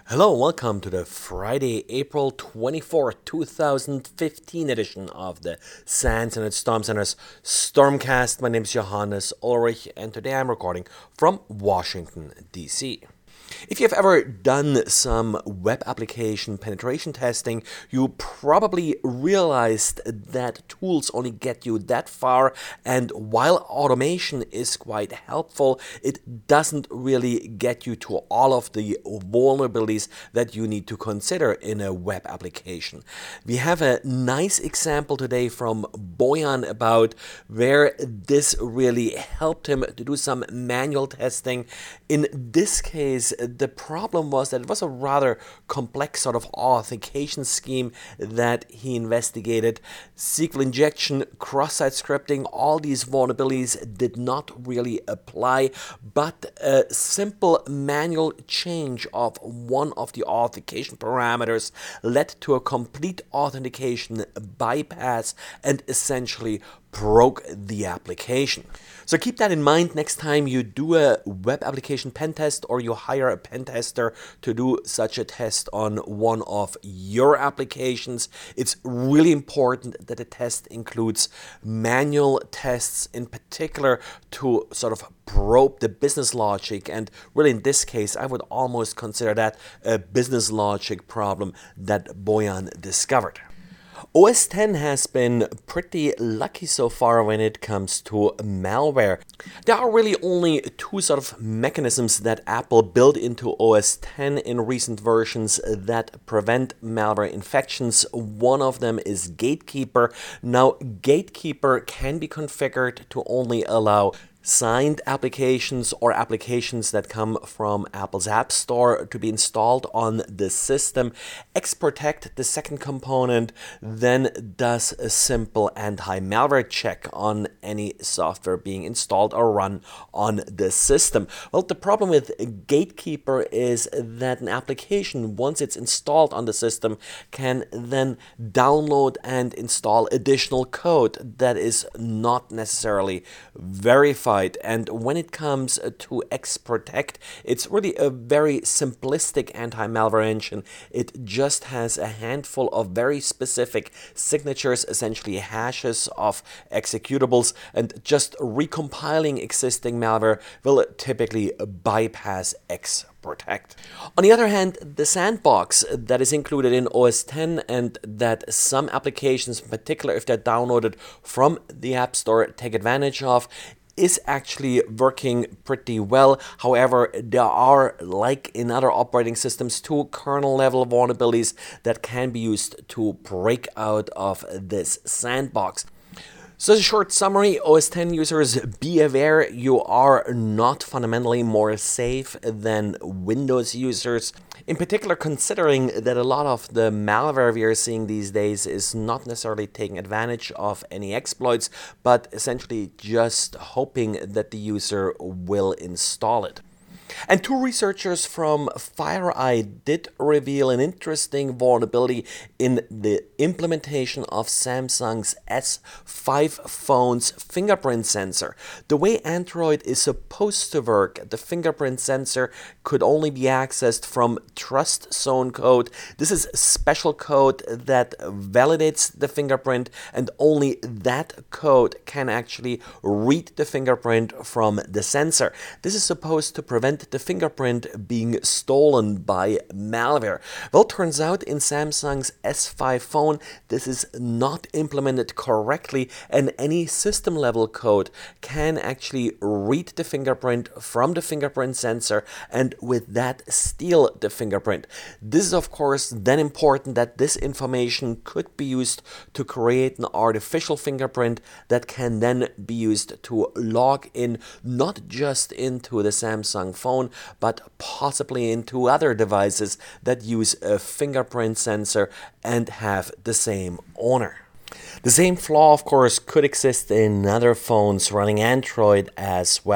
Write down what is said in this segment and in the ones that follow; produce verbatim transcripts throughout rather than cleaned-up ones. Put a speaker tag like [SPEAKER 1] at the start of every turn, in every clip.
[SPEAKER 1] Hello, and welcome to the Friday, April twenty-fourth, two thousand fifteen edition of the SANS Internet Storm Center's Stormcast. My name is Johannes Ulrich, and today I'm recording from Washington, D C If you've ever done some web application penetration testing, you probably realized that tools only get you that far, and while automation is quite helpful, it doesn't really get you to all of the vulnerabilities that you need to consider in a web application. We have a nice example today from Bojan about where this really helped him to do some manual testing. In this case, the problem was that it was a rather complex sort of authentication scheme that he investigated. S Q L injection, cross-site scripting, all these vulnerabilities did not really apply, but a simple manual change of one of the authentication parameters led to a complete authentication bypass and essentially broke the application. So keep that in mind next time you do a web application pen test or you hire a pen tester to do such a test on one of your applications. It's really important that the test includes manual tests, in particular to sort of probe the business logic, and really in this case I would almost consider that a business logic problem that Bojan discovered. O S ten has been pretty lucky so far when it comes to malware. There are really only two sort of mechanisms that Apple built into O S ten in recent versions that prevent malware infections. One of them is Gatekeeper. Now, Gatekeeper can be configured to only allow signed applications or applications that come from Apple's App Store to be installed on the system. Xprotect, the second component, then does a simple anti-malware check on any software being installed or run on the system. Well, the problem with Gatekeeper is that an application, once it's installed on the system, can then download and install additional code that is not necessarily verified. And when it comes to Xprotect, it's really a very simplistic anti-malware engine. It just has a handful of very specific signatures, essentially hashes of executables, and just recompiling existing malware will typically bypass Xprotect. Protect. On the other hand, the sandbox that is included in O S ten and that some applications, in particular if they're downloaded from the App Store, take advantage of, is actually working pretty well. However, there are, like in other operating systems, two kernel level vulnerabilities that can be used to break out of this sandbox. So as a short summary, O S ten users, be aware you are not fundamentally more safe than Windows users. In particular, considering that a lot of the malware we are seeing these days is not necessarily taking advantage of any exploits, but essentially just hoping that the user will install it. And two researchers from FireEye did reveal an interesting vulnerability in the implementation of Samsung's S five phone's fingerprint sensor. The way Android is supposed to work, the fingerprint sensor could only be accessed from trust zone code. This is special code that validates the fingerprint, and only that code can actually read the fingerprint from the sensor. This is supposed to prevent the fingerprint being stolen by malware. Well, turns out in Samsung's S five phone, this is not implemented correctly, and any system level code can actually read the fingerprint from the fingerprint sensor and with that steal the fingerprint. This is of course then important that this information could be used to create an artificial fingerprint that can then be used to log in not just into the Samsung phone, but possibly into other devices that use a fingerprint sensor and have the same owner. The same flaw, of course, could exist in other phones running Android as well.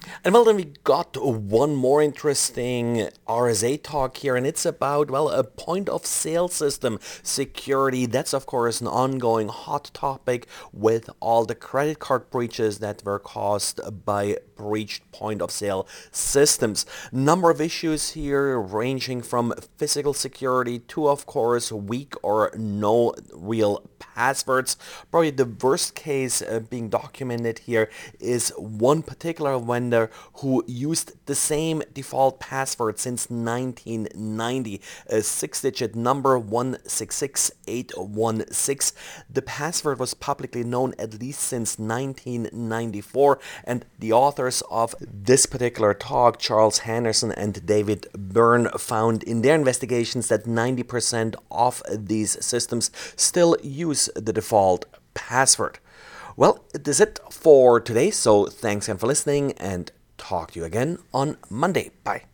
[SPEAKER 1] And well, then we got one more interesting R S A talk here, and it's about, well, a point of sale system security. That's, of course, an ongoing hot topic with all the credit card breaches that were caused by breached point of sale systems. Number of issues here ranging from physical security to, of course, weak or no real passwords. Probably the worst case uh, being documented here is one particular vendor who used the same default password since nineteen ninety, a six-digit number one six six eight one six. The password was publicly known at least since nineteen ninety-four, and the authors of this particular talk, Charles Henderson and David Byrne, found in their investigations that ninety percent of these systems still use the default password. Well, this is it for today, so thanks again for listening, and talk to you again on Monday. Bye.